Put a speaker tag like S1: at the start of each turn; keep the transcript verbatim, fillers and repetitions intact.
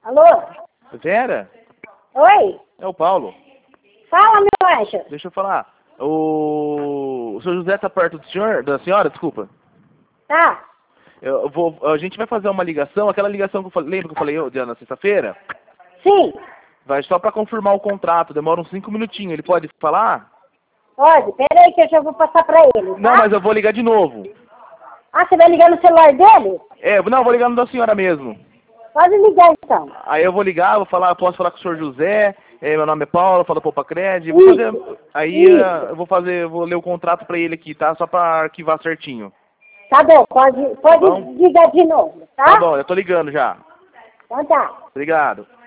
S1: Alô?
S2: Vera?
S1: Oi?
S2: É o Paulo.
S1: Fala, meu anjo.
S2: Deixa eu falar. O, o senhor José tá perto do senhor? Da senhora, desculpa.
S1: Tá.
S2: Eu vou, a gente vai fazer uma ligação, aquela ligação que eu falei, lembra que eu falei eu, na sexta-feira?
S1: Sim.
S2: Vai só para confirmar o contrato, demora uns cinco minutinhos. Ele pode falar?
S1: Pode, peraí que eu já vou passar pra ele, tá?
S2: Não, mas eu vou ligar de novo.
S1: Ah, você vai ligar no celular dele?
S2: É, não, eu vou ligar no da senhora mesmo.
S1: Pode ligar então.
S2: Aí eu vou ligar, vou falar, posso falar com o senhor José, é, meu nome é Paulo, falo Poupa Cred, vou fazer, aí
S1: Isso.
S2: uh, eu vou fazer, eu vou ler o contrato pra ele aqui, tá? Só pra arquivar certinho.
S1: Tá bom, pode, pode
S2: bom?
S1: ligar de novo, tá?
S2: Tá bom, eu tô ligando já.
S1: Então tá.
S2: Obrigado.